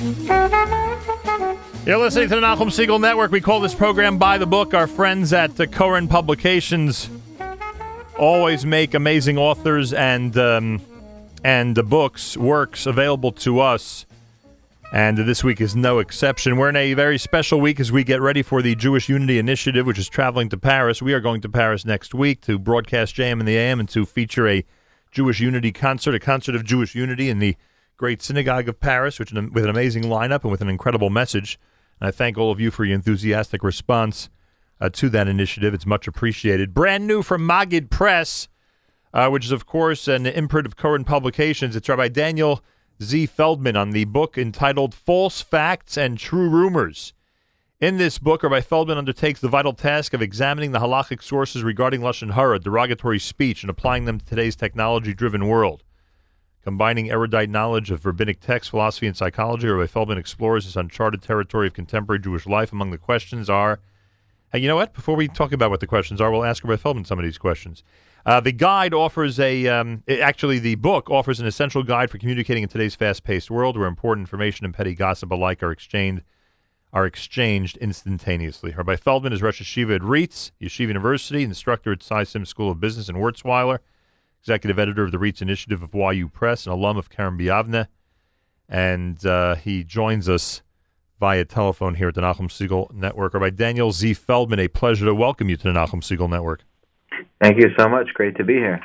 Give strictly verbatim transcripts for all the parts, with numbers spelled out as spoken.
You're listening to the Nachum Segal Network. We call this program By the Book. Our friends at uh, Koren Publications always make amazing authors and um, and uh, books, works available to us. And uh, this week is no exception. We're in a very special week as we get ready for the Jewish Unity Initiative, which is traveling to Paris. We are going to Paris next week to broadcast J M in the A M and to feature a Jewish Unity concert, a concert of Jewish unity in the Great Synagogue of Paris, which with an amazing lineup and with an incredible message. And I thank all of you for your enthusiastic response uh, to that initiative. It's much appreciated. Brand new from Magid Press, uh, which is, of course, an imprint of Koren Publications. It's Rabbi Daniel Z. Feldman on the book entitled False Facts and True Rumors. In this book, Rabbi Feldman undertakes the vital task of examining the halachic sources regarding Lashon Hara, derogatory speech, and applying them to today's technology-driven world. Combining erudite knowledge of rabbinic text, philosophy, and psychology, Rabbi Feldman explores this uncharted territory of contemporary Jewish life. Among the questions are, hey, you know what? Before we talk about what the questions are, we'll ask Rabbi Feldman some of these questions. Uh, the guide offers a, um, it, actually the book offers an essential guide for communicating in today's fast-paced world where important information and petty gossip alike are exchanged are exchanged instantaneously. Rabbi Feldman is Rosh Yeshiva at Reitz Yeshiva University, instructor at Cy Sim School of Business in Wurzweiler, executive editor of the Reitz Initiative of Y U Press, an alum of Karen Biavne, and uh, he joins us via telephone here at the Nachum Segal Network. Rabbi Daniel Z. Feldman, a pleasure to welcome you to the Nachum Segal Network. Thank you so much. Great to be here.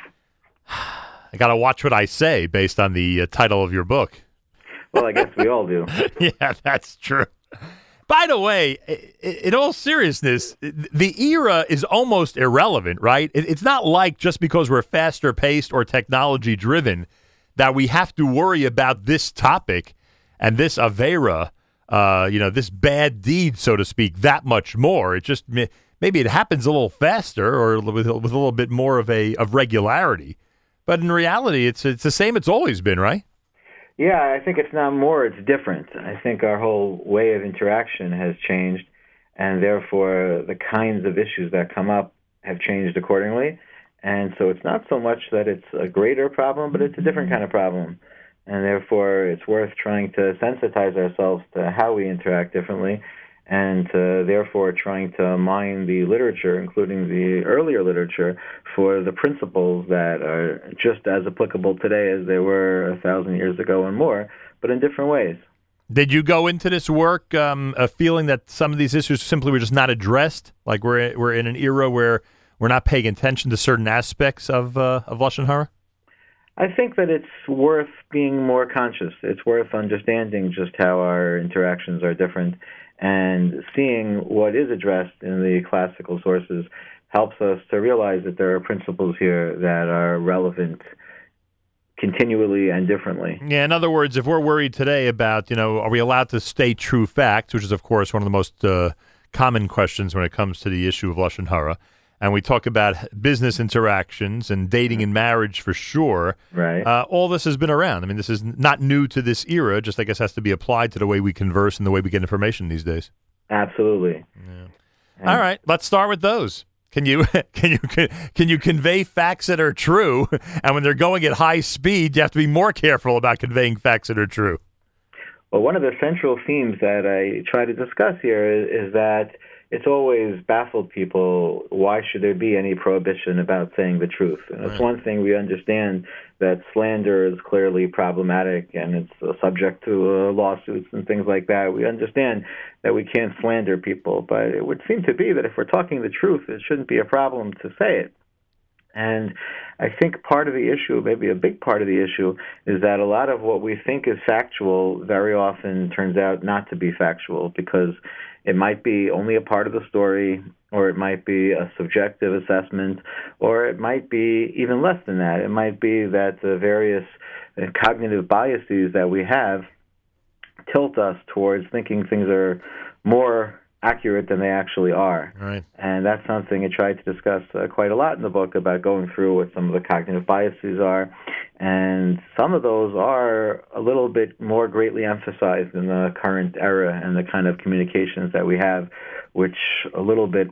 I got to watch what I say based on the uh, title of your book. Well, I guess we all do. Yeah, that's true. By the way, in all seriousness, the era is almost irrelevant, right? It's not like just because we're faster paced or technology driven that we have to worry about this topic and this avera, uh, you know, this bad deed, so to speak, that much more. It just maybe it happens a little faster or with, with a little bit more of a of regularity. But in reality, it's it's the same it's always been, right? Yeah, I think it's not more, it's different. I think our whole way of interaction has changed, and therefore the kinds of issues that come up have changed accordingly. And so it's not so much that it's a greater problem, but it's a different kind of problem. And therefore it's worth trying to sensitize ourselves to how we interact differently, and to, therefore trying to mine the literature, including the earlier literature, for the principles that are just as applicable today as they were a thousand years ago and more, but in different ways. Did you go into this work um, a feeling that some of these issues simply were just not addressed? Like we're we're in an era where we're not paying attention to certain aspects of uh, of Lashon Hara? I think that it's worth being more conscious. It's worth understanding just how our interactions are different, and seeing what is addressed in the classical sources helps us to realize that there are principles here that are relevant continually and differently. Yeah, in other words, if we're worried today about, you know, are we allowed to state true facts, which is, of course, one of the most uh, common questions when it comes to the issue of Lashon Hara, and we talk about business interactions and dating and marriage for sure. Right. Uh, all this has been around. I mean, this is not new to this era, just I guess has to be applied to the way we converse and the way we get information these days. Absolutely. Yeah. All right, let's start with those. Can you can you can you convey facts that are true? And when they're going at high speed, you have to be more careful about conveying facts that are true. Well, one of the central themes that I try to discuss here is, is that it's always baffled people, why should there be any prohibition about saying the truth? And it's right. One thing we understand that slander is clearly problematic and it's uh, subject to uh, lawsuits and things like that. We understand that we can't slander people, but it would seem to be that if we're talking the truth, it shouldn't be a problem to say it. And I think part of the issue, maybe a big part of the issue, is that a lot of what we think is factual very often turns out not to be factual, because it might be only a part of the story, or it might be a subjective assessment, or it might be even less than that. It might be that the various cognitive biases that we have tilt us towards thinking things are more accurate than they actually are. Right. And that's something I tried to discuss uh, quite a lot in the book, about going through what some of the cognitive biases are. And some of those are a little bit more greatly emphasized in the current era and the kind of communications that we have, which a little bit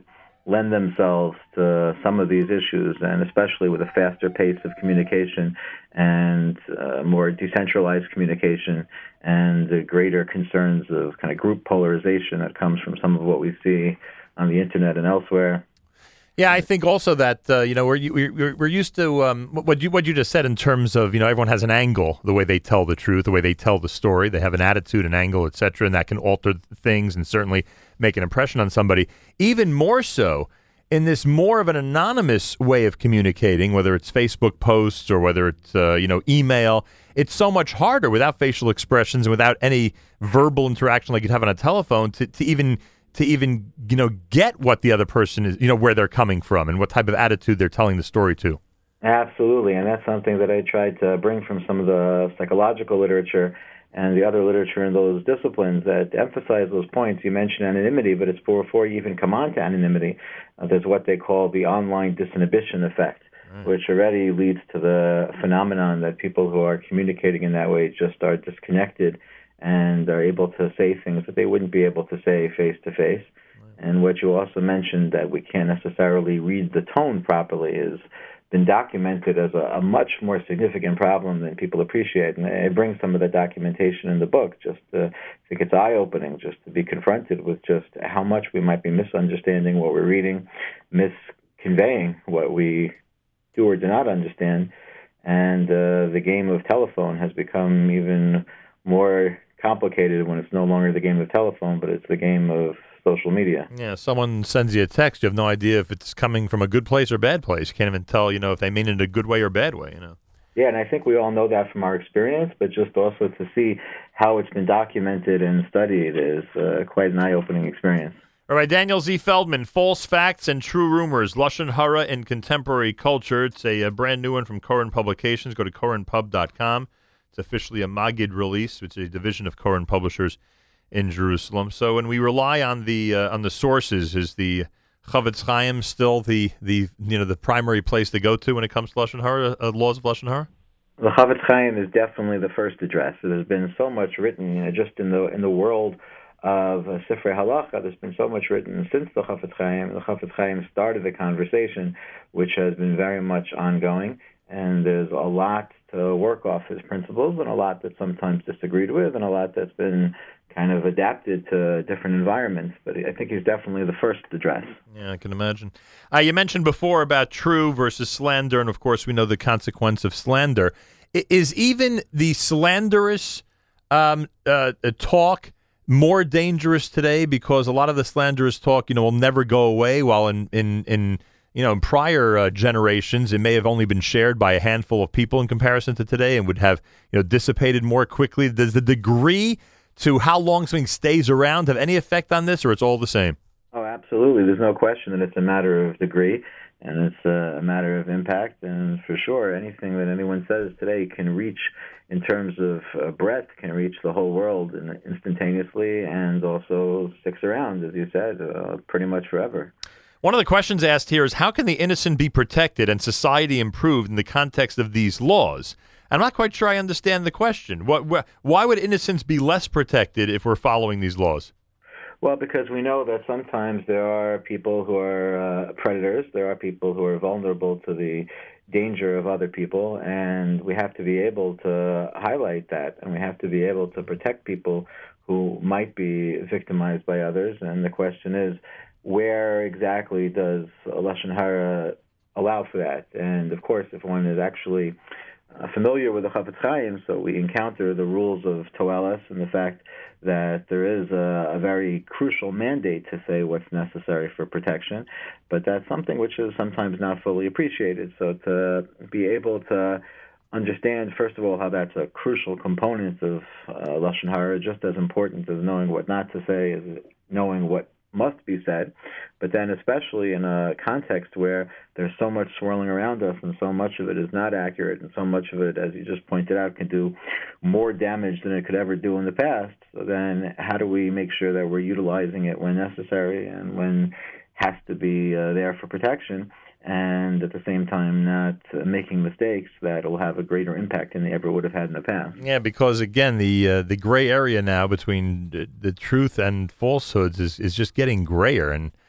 lend themselves to some of these issues, and especially with a faster pace of communication and uh, more decentralized communication and the greater concerns of kind of group polarization that comes from some of what we see on the internet and elsewhere. Yeah, I think also that uh, you know we're, we're we're used to um, what you what you just said in terms of you know everyone has an angle, the way they tell the truth, the way they tell the story. They have an attitude, an angle, et cetera, and that can alter things and certainly make an impression on somebody. Even more so in this more of an anonymous way of communicating, whether it's Facebook posts or whether it's uh, you know email. It's so much harder without facial expressions and without any verbal interaction like you'd have on a telephone to, to even. to even, you know, get what the other person is, you know, where they're coming from and what type of attitude they're telling the story to. Absolutely, and that's something that I tried to bring from some of the psychological literature and the other literature in those disciplines that emphasize those points. You mentioned anonymity, but it's before you even come on to anonymity, uh, there's what they call the online disinhibition effect, right, which already leads to the phenomenon that people who are communicating in that way just are disconnected and are able to say things that they wouldn't be able to say face-to-face. And what you also mentioned, that we can't necessarily read the tone properly, has been documented as a, a much more significant problem than people appreciate. And I bring some of the documentation in the book. Just to, I think it's eye-opening just to be confronted with just how much we might be misunderstanding what we're reading, misconveying what we do or do not understand. And uh, the game of telephone has become even more complicated when it's no longer the game of telephone, but it's the game of social media. Yeah, someone sends you a text, you have no idea if it's coming from a good place or bad place. You can't even tell, you know, if they mean it in a good way or bad way, you know. Yeah, and I think we all know that from our experience, but just also to see how it's been documented and studied is uh, quite an eye-opening experience. All right, Daniel Z. Feldman, False Facts and True Rumors, Lashon Hara in Contemporary Culture. It's a, a brand new one from Koren Publications. Go to koren pub dot com. It's officially a Magid release, which is a division of Koren Publishers in Jerusalem. So when we rely on the uh, on the sources, is the Chafetz Chaim still the, the you know the primary place to go to when it comes to Lashon Hara, uh, laws of Lashon Hara? The Chafetz Chaim is definitely the first address. There's been so much written, you know, just in the in the world of uh, Sifrei Halacha. There's been so much written since the Chafetz Chaim. The Chafetz Chaim started the conversation, which has been very much ongoing. And there's a lot to work off his principles, and a lot that's sometimes disagreed with, and a lot that's been kind of adapted to different environments. But I think he's definitely the first address. Yeah, I can imagine. Uh, you mentioned before about true versus slander, and of course we know the consequence of slander. I- is even the slanderous um, uh, talk more dangerous today because a lot of the slanderous talk, you know, will never go away, while in in in You know, in prior uh, generations, it may have only been shared by a handful of people in comparison to today and would have, you know, dissipated more quickly. Does the degree to how long something stays around have any effect on this, or it's all the same? Oh, absolutely. There's no question that it's a matter of degree, and it's a matter of impact. And for sure, anything that anyone says today can reach, in terms of uh, breadth, can reach the whole world instantaneously, and also sticks around, as you said, uh, pretty much forever. One of the questions asked here is, how can the innocent be protected and society improved in the context of these laws? I'm not quite sure I understand the question. What, wh- why would innocents be less protected if we're following these laws? Well, because we know that sometimes there are people who are uh, predators. There are people who are vulnerable to the danger of other people, and we have to be able to highlight that, and we have to be able to protect people who might be victimized by others. And the question is, where exactly does Lashon Hara allow for that? And of course, if one is actually uh, familiar with the Chafetz Chaim, so we encounter the rules of Toeles and the fact that there is a, a very crucial mandate to say what's necessary for protection, but that's something which is sometimes not fully appreciated. So to be able to understand, first of all, how that's a crucial component of uh, Lashon Hara, just as important as knowing what not to say is knowing what must be said, but then especially in a context where there's so much swirling around us and so much of it is not accurate and so much of it, as you just pointed out, can do more damage than it could ever do in the past. So then how do we make sure that we're utilizing it when necessary and when has to be uh, there for protection, and at the same time not uh, making mistakes that will have a greater impact than they ever would have had in the past. Yeah, because again, the uh, the gray area now between the, the truth and falsehoods is, is just getting grayer, and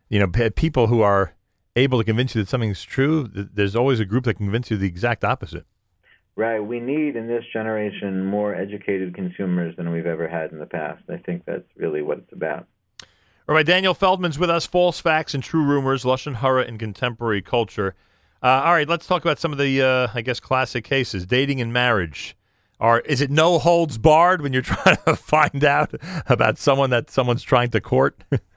you know, p- people who are able to convince you that something's true, th- there's always a group that can convince you the exact opposite. Right. We need, in this generation, more educated consumers than we've ever had in the past. I think that's really what it's about. All right, Daniel Feldman's with us. False Facts and True Rumors, Lashon Hara in Contemporary Culture. Uh, all right, let's talk about some of the, uh, I guess, classic cases. Dating and marriage. Or is it no holds barred when you're trying to find out about someone that someone's trying to court?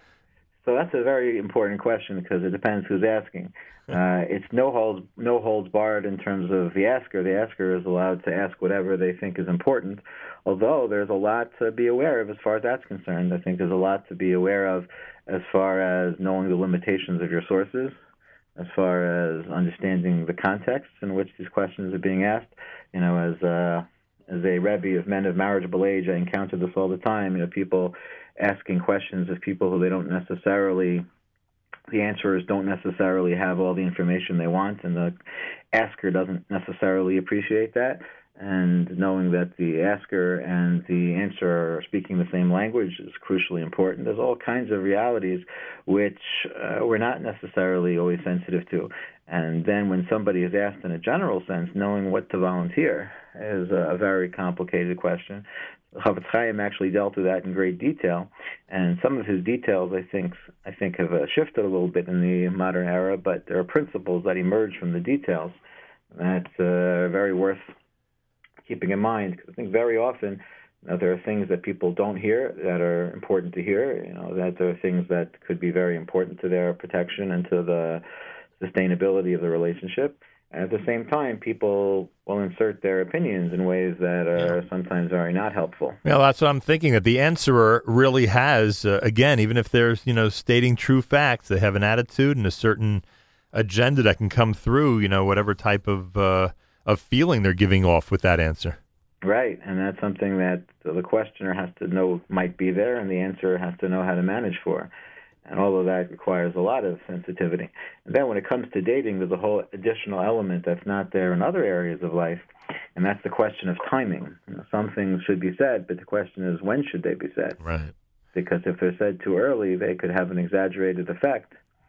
So that's a very important question because it depends who's asking. Uh, it's no holds no holds barred in terms of the asker. The asker is allowed to ask whatever they think is important, although there's a lot to be aware of as far as that's concerned. I think there's a lot to be aware of as far as knowing the limitations of your sources, as far as understanding the context in which these questions are being asked. You know, as uh, as a Rebbe of men of marriageable age, I encounter this all the time. You know, people asking questions of people who they don't necessarily, the answerers don't necessarily have all the information they want, and the asker doesn't necessarily appreciate that. And knowing that the asker and the answerer are speaking the same language is crucially important. There's all kinds of realities which uh, we're not necessarily always sensitive to. And then when somebody is asked in a general sense, knowing what to volunteer is a very complicated question. Chafetz Chaim actually dealt with that in great detail, and some of his details, I think, I think have uh, shifted a little bit in the modern era. But there are principles that emerge from the details that uh, are very worth keeping in mind. Because I think very often, you know, there are things that people don't hear that are important to hear. You know, that there are things that could be very important to their protection and to the sustainability of the relationship. At the same time, people will insert their opinions in ways that are sometimes very not helpful. Well, that's what I'm thinking, that the answerer really has, uh, again, even if they're, you know, stating true facts, they have an attitude and a certain agenda that can come through, you know, whatever type of uh, of feeling they're giving off with that answer. Right, and that's something that the questioner has to know might be there, and the answerer has to know how to manage for. And all of that requires a lot of sensitivity. And then when it comes to dating, there's a whole additional element that's not there in other areas of life, and that's the question of timing. You know, some things should be said, but the question is, when should they be said? Right. Because if they're said too early, they could have an exaggerated effect,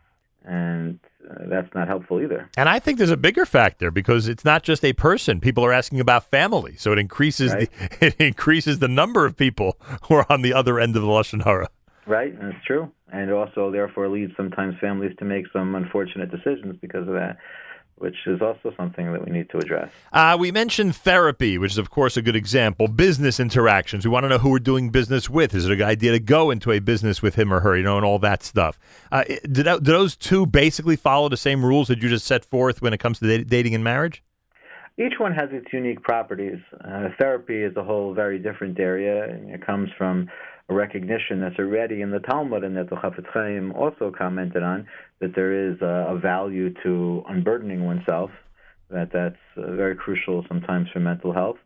and uh, that's not helpful either. And I think there's a bigger factor because it's not just a person. People are asking about family, so it increases Right. the it increases the number of people who are on the other end of the Lashon Hara. Right, and it's true. And also, therefore, leads sometimes families to make some unfortunate decisions because of that, which is also something that we need to address. Uh, we mentioned therapy, which is, of course, a good example. Business interactions. We want to know who we're doing business with. Is it a good idea to go into a business with him or her, you know, and all that stuff? Uh, did, that, did those two basically follow the same rules that you just set forth when it comes to da- dating and marriage? Each one has its unique properties. Uh, therapy is a whole very different area, and it comes from a recognition that's already in the Talmud, and that the Chafetz Chaim also commented on, that there is a, a value to unburdening oneself, that that's uh, very crucial sometimes for mental health,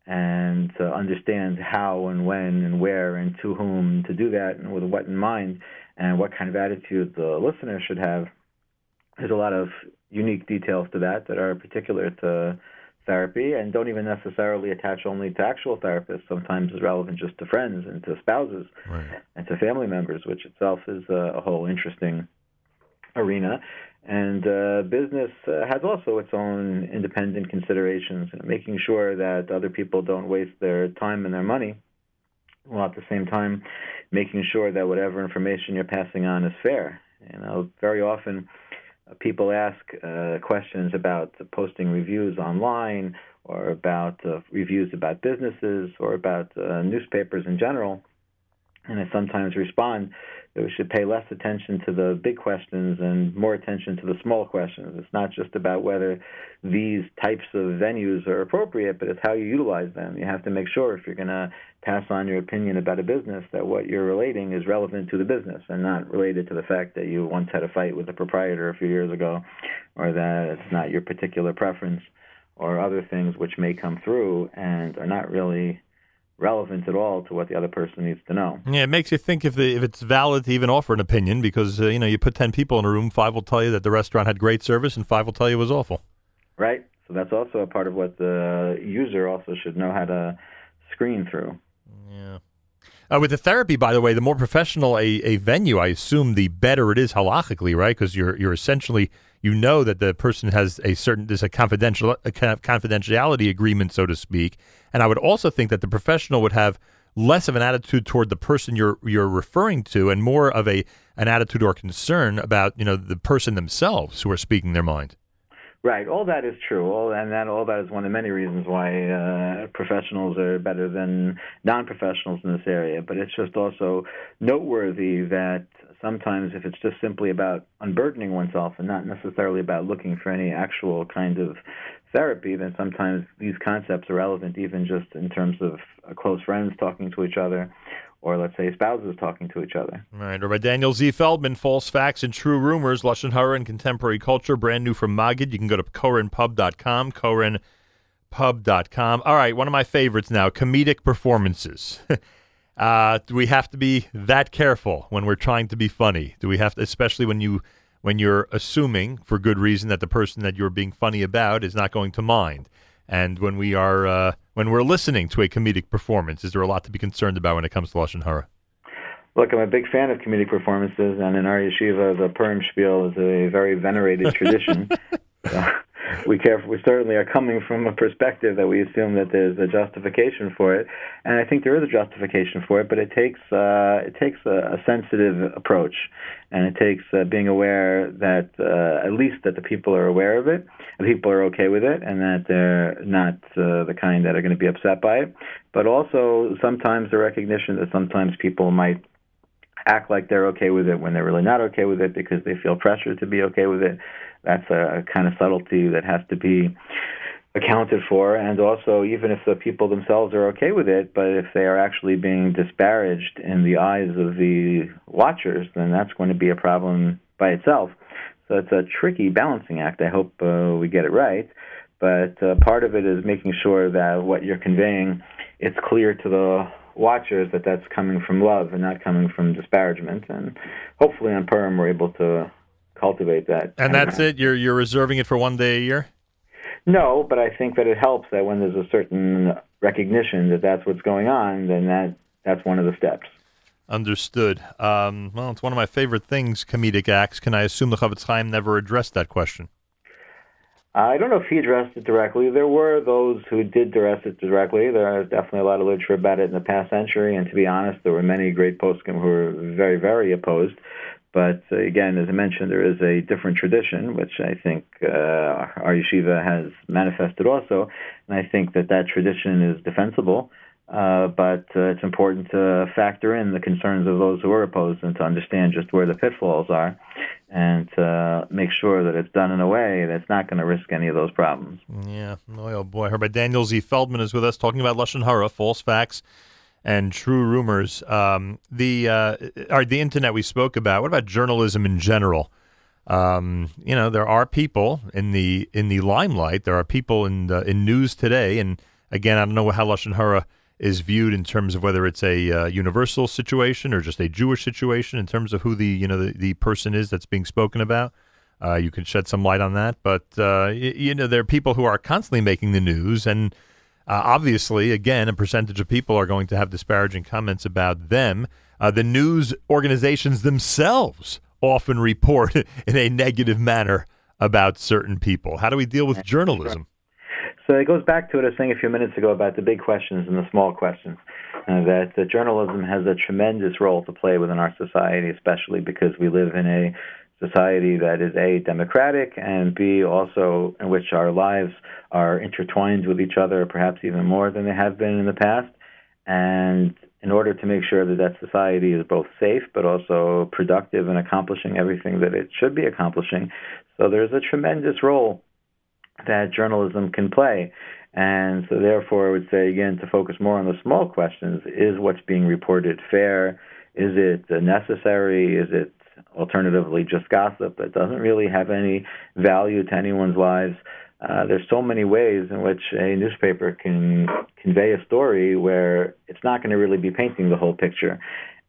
and to understand how and when and where and to whom to do that and with what in mind, and what kind of attitude the listener should have. There's a lot of unique details to that that are particular to therapy and don't even necessarily attach only to actual therapists. Sometimes it's relevant just to friends and to spouses Right. and to family members, which itself is a, a whole interesting arena. And uh, business uh, has also its own independent considerations, you know, making sure that other people don't waste their time and their money, while at the same time making sure that whatever information you're passing on is fair. You know, very often people ask uh, questions about posting reviews online or about uh, reviews about businesses or about uh, newspapers in general. And I sometimes respond that we should pay less attention to the big questions and more attention to the small questions. It's not just about whether these types of venues are appropriate, but it's how you utilize them. You have to make sure if you're going to pass on your opinion about a business that what you're relating is relevant to the business and not related to the fact that you once had a fight with the proprietor a few years ago, or that it's not your particular preference, or other things which may come through and are not really relevant at all to what the other person needs to know. Yeah, it makes you think if the if it's valid to even offer an opinion because, uh, you know, you put ten people in a room, five will tell you that the restaurant had great service and five will tell you it was awful. Right. So that's also a part of what the user also should know how to screen through. Yeah. Uh, with the therapy, by the way, the more professional a, a venue, I assume, the better it is halachically, right? Because you're you're essentially, you know that the person has a certain, there's a confidential a kind of confidentiality agreement, so to speak. And I would also think that the professional would have less of an attitude toward the person you're you're referring to, and more of a an attitude or concern about, you know, the person themselves who are speaking their mind. Right. All that is true. All and that all that is one of many reasons why uh, professionals are better than non-professionals in this area. But it's just also noteworthy that sometimes if it's just simply about unburdening oneself and not necessarily about looking for any actual kind of therapy, then sometimes these concepts are relevant even just in terms of uh, close friends talking to each other, or let's say spouses talking to each other. Right. Rabbi Daniel Z. Feldman, False Facts and True Rumors, Lashon Hara and Contemporary Culture, brand new from Magid. You can go to koren pub dot com, koren pub dot com. All right, one of my favorites now, comedic performances. uh, do we have to be that careful when we're trying to be funny? Do we have to, especially when, you, when you're assuming, for good reason, that the person that you're being funny about is not going to mind? And when we are uh, when we're listening to a comedic performance, is there a lot to be concerned about when it comes to Lashon Hara? Look, I'm a big fan of comedic performances, and in our yeshiva, the Purim spiel is a very venerated tradition. So we care. We certainly are coming from a perspective that we assume that there's a justification for it, and I think there is a justification for it. But it takes uh, it takes a, a sensitive approach, and it takes uh, being aware that uh, at least that the people are aware of it, and people are okay with it, and that they're not uh, the kind that are going to be upset by it. But also sometimes the recognition that sometimes people might act like they're okay with it when they're really not okay with it because they feel pressure to be okay with it. That's a kind of subtlety that has to be accounted for. And also, even if the people themselves are okay with it, but if they are actually being disparaged in the eyes of the watchers, then that's going to be a problem by itself. So it's a tricky balancing act. I hope uh, we get it right. But uh, part of it is making sure that what you're conveying, it's clear to the watchers that that's coming from love and not coming from disparagement. And hopefully on Purim we're able to cultivate that. And that's it? You're you're reserving it for one day a year? No, but I think that it helps that when there's a certain recognition that that's what's going on, then that that's one of the steps. Understood. Um, well, it's one of my favorite things, comedic acts. Can I assume the Chavetz Chaim never addressed that question? I don't know if he addressed it directly. There were those who did address it directly. There is definitely a lot of literature about it in the past century, and to be honest, there were many great poskim who were very, very opposed. But uh, again, as I mentioned, there is a different tradition, which I think uh, our yeshiva has manifested also, and I think that that tradition is defensible. Uh, but uh, it's important to factor in the concerns of those who are opposed and to understand just where the pitfalls are and to make sure that it's done in a way that's not going to risk any of those problems. Yeah. Boy, oh boy. Rabbi Daniel Z. Feldman is with us talking about Lashon Hara, false facts and true rumors. Um, the uh, or the internet we spoke about. What about journalism in general? Um, you know, there are people in the in the limelight. There are people in the, in news today, and again, I don't know how Lashon Hara is viewed in terms of whether it's a uh, universal situation or just a Jewish situation in terms of who the you know the, the person is that's being spoken about. Uh, you can shed some light on that, but uh, y- you know there are people who are constantly making the news, and uh, obviously, again, a percentage of people are going to have disparaging comments about them. Uh, the news organizations themselves often report in a negative manner about certain people. How do we deal with journalism? So it goes back to what I was saying a few minutes ago about the big questions and the small questions, uh, that uh, journalism has a tremendous role to play within our society, especially because we live in a society that is, A, democratic, and B, also in which our lives are intertwined with each other, perhaps even more than they have been in the past. And in order to make sure that that society is both safe but also productive and accomplishing everything that it should be accomplishing, so there's a tremendous role that journalism can play. And so therefore I would say, again, to focus more on the small questions, is what's being reported fair? Is it necessary? Is it alternatively just gossip that doesn't really have any value to anyone's lives? Uh, there's so many ways in which a newspaper can convey a story where it's not going to really be painting the whole picture.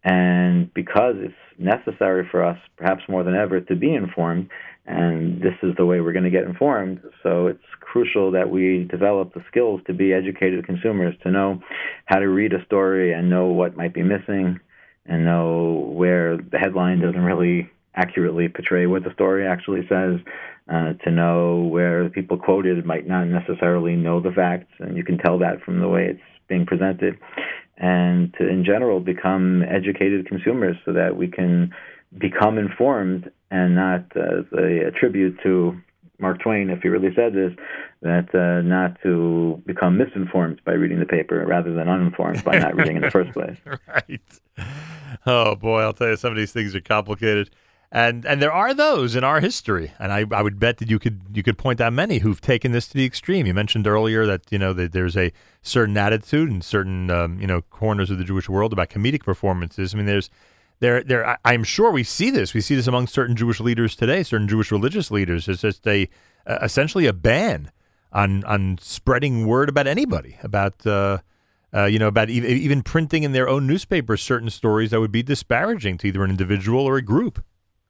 And because it's necessary for us, perhaps more than ever, to be informed, and this is the way we're going to get informed, so it's crucial that we develop the skills to be educated consumers, to know how to read a story and know what might be missing, and know where the headline doesn't really accurately portray what the story actually says, uh, to know where the people quoted might not necessarily know the facts, and you can tell that from the way it's being presented, and to, in general, become educated consumers so that we can become informed and not, as a, a tribute to Mark Twain, if he really said this, that uh, not to become misinformed by reading the paper rather than uninformed by not reading in the first place. Right. Oh, boy, I'll tell you, some of these things are complicated. And and there are those in our history, and I, I would bet that you could you could point out many who've taken this to the extreme. You mentioned earlier that you know that there's a certain attitude in certain um, you know corners of the Jewish world about comedic performances. I mean, there's there there I'm sure we see this. We see this among certain Jewish leaders today, certain Jewish religious leaders. It's just a uh, essentially a ban on on spreading word about anybody, about uh, uh, you know about e- even printing in their own newspapers certain stories that would be disparaging to either an individual or a group.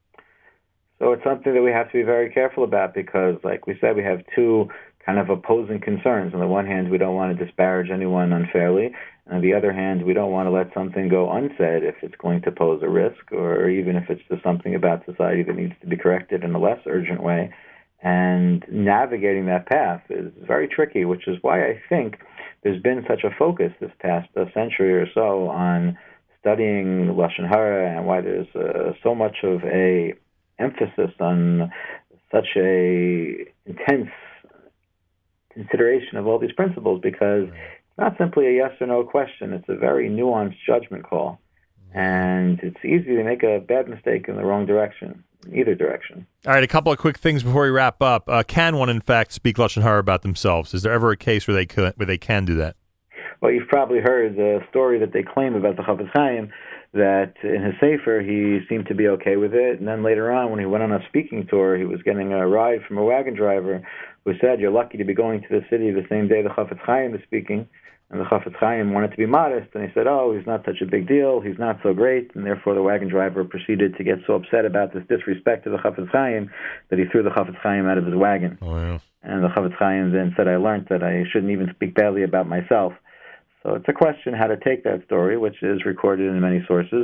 So it's something that we have to be very careful about because, like we said, we have two kind of opposing concerns. On the one hand, we don't want to disparage anyone unfairly. And on the other hand, we don't want to let something go unsaid if it's going to pose a risk, or even if it's just something about society that needs to be corrected in a less urgent way. And navigating that path is very tricky, which is why I think there's been such a focus this past uh, century or so on studying Lashon Hara, and why there's uh, so much of a emphasis on such a intense consideration of all these principles, because it's not simply a yes or no question. It's a very nuanced judgment call. And it's easy to make a bad mistake in the wrong direction, either direction. All right, a couple of quick things before we wrap up. Uh, can one, in fact, speak Lashon Hara about themselves? Is there ever a case where they could, where they can do that? Well, you've probably heard the story that they claim about the Chafetz Chaim, that in his Sefer he seemed to be okay with it, and then later on when he went on a speaking tour, he was getting a ride from a wagon driver who said, "You're lucky to be going to the city the same day the Chafetz Chaim is speaking." And the Chafetz Chaim wanted to be modest, and he said, "Oh, he's not such a big deal, he's not so great," and therefore the wagon driver proceeded to get so upset about this disrespect to the Chafetz Chaim that he threw the Chafetz Chaim out of his wagon. Oh, yeah. And the Chafetz Chaim then said, "I learned that I shouldn't even speak badly about myself." So it's a question how to take that story, which is recorded in many sources.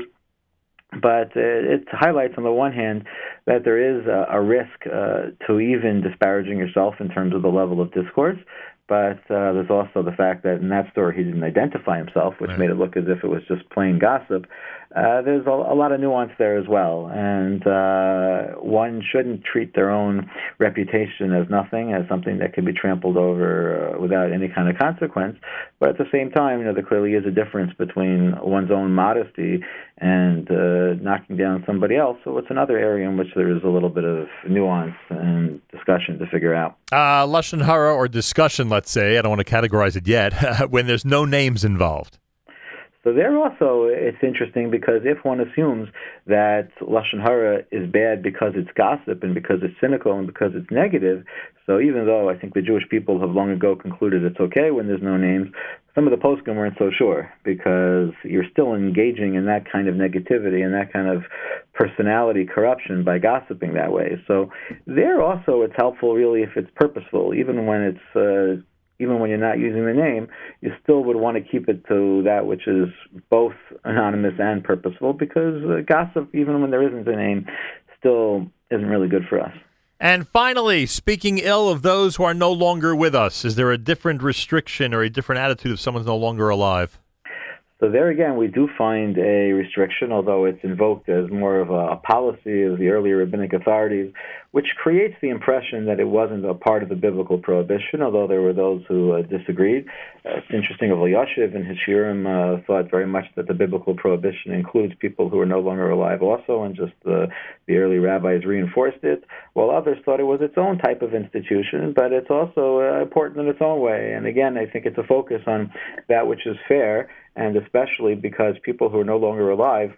But it highlights, on the one hand, that there is a, a risk uh, to even disparaging yourself in terms of the level of discourse. But uh, there's also the fact that in that story he didn't identify himself, which right. made it look as if it was just plain gossip. Uh, there's a, a lot of nuance there as well. And uh, one shouldn't treat their own reputation as nothing, as something that can be trampled over uh, without any kind of consequence. But at the same time, you know, there clearly is a difference between one's own modesty and uh, knocking down somebody else. So it's another area in which there is a little bit of nuance and discussion to figure out. Uh, Lashon Hara, or discussion, let's say, I don't want to categorize it yet, when there's no names involved. So there also, it's interesting because if one assumes that Lashon Hara is bad because it's gossip and because it's cynical and because it's negative, so even though I think the Jewish people have long ago concluded it's okay when there's no names, some of the poskim weren't so sure, because you're still engaging in that kind of negativity and that kind of personality corruption by gossiping that way. So there also it's helpful really if it's purposeful, even when it's uh, even when you're not using the name, you still would want to keep it to that which is both anonymous and purposeful, because uh, gossip, even when there isn't a name, still isn't really good for us. And finally, speaking ill of those who are no longer with us, is there a different restriction or a different attitude if someone's no longer alive? So there again, we do find a restriction, although it's invoked as more of a policy of the earlier rabbinic authorities, which creates the impression that it wasn't a part of the biblical prohibition, although there were those who uh, disagreed. Uh, it's interesting, Yashiv in his Shiurim uh, thought very much that the biblical prohibition includes people who are no longer alive also, and just the, the early rabbis reinforced it, while others thought it was its own type of institution, but it's also uh, important in its own way. And again, I think it's a focus on that which is fair, and especially because people who are no longer alive,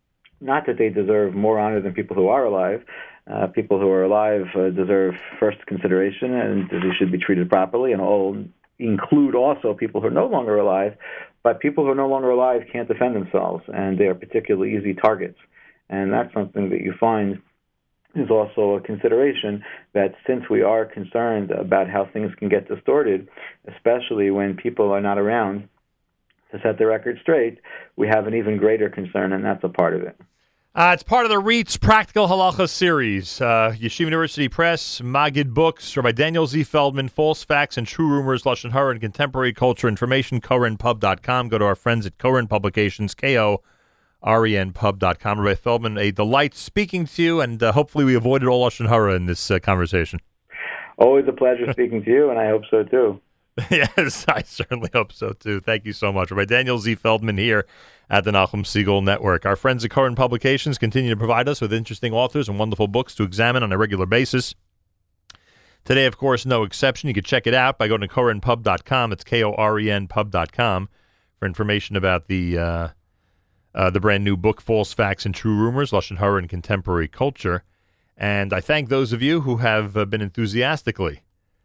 not that they deserve more honor than people who are alive, uh, people who are alive uh, deserve first consideration and they should be treated properly, and all include also people who are no longer alive, but people who are no longer alive can't defend themselves, and they are particularly easy targets. And that's something that you find is also a consideration that since we are concerned about how things can get distorted, especially when people are not around to set the record straight, we have an even greater concern, and that's a part of it. Uh, it's part of the REIT's Practical Halacha series. Uh, Yeshiva University Press, Magid Books, Rabbi Daniel Z. Feldman, False Facts and True Rumors, Lashon Hara and Contemporary Culture Information, koren pub dot com. Go to our friends at Koren Publications, K O R E N pub dot com. Rabbi Feldman, a delight speaking to you, and uh, hopefully we avoided all Lashon Hara in this uh, conversation. Always a pleasure speaking to you, and I hope so too. Yes, I certainly hope so too. Thank you so much. Rabbi Daniel Z. Feldman here at the Nachum Segal Network. Our friends at Koren Publications continue to provide us with interesting authors and wonderful books to examine on a regular basis. Today, of course, no exception. You can check it out by going to koren pub dot com. It's K O R E N pub dot com for information about the uh, uh, the brand new book, False Facts and True Rumors, Lashon Hara and Contemporary Culture. And I thank those of you who have uh, been enthusiastically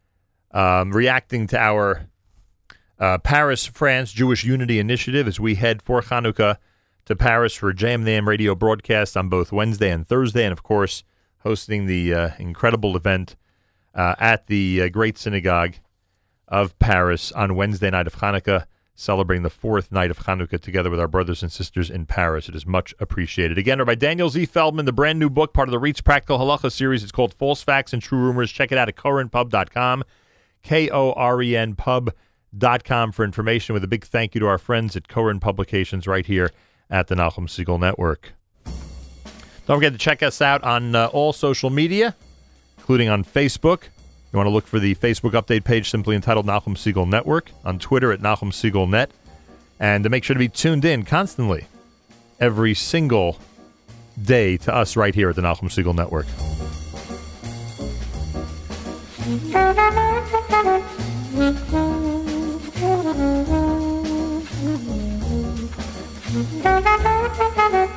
um, reacting to our Uh, Paris, France Jewish Unity Initiative as we head for Hanukkah to Paris for a J M the A M radio broadcast on both Wednesday and Thursday, and of course hosting the uh, incredible event uh, at the uh, Great Synagogue of Paris on Wednesday night of Hanukkah, celebrating the fourth night of Hanukkah together with our brothers and sisters in Paris. It is much appreciated. Again, Rabbi Daniel Z. Feldman, the brand new book, part of the REIT's Practical Halacha series. It's called False Facts and True Rumors. Check it out at koren pub dot com, K O R E N pub dot com for information, with a big thank you to our friends at Koren Publications right here at the Nachum Segal Network. Don't forget to check us out on uh, all social media, including on Facebook. You want to look for the Facebook update page simply entitled Nachum Segal Network, on Twitter at Nachum Segal Net, and to make sure to be tuned in constantly every single day to us right here at the Nachum Segal Network. Thank you.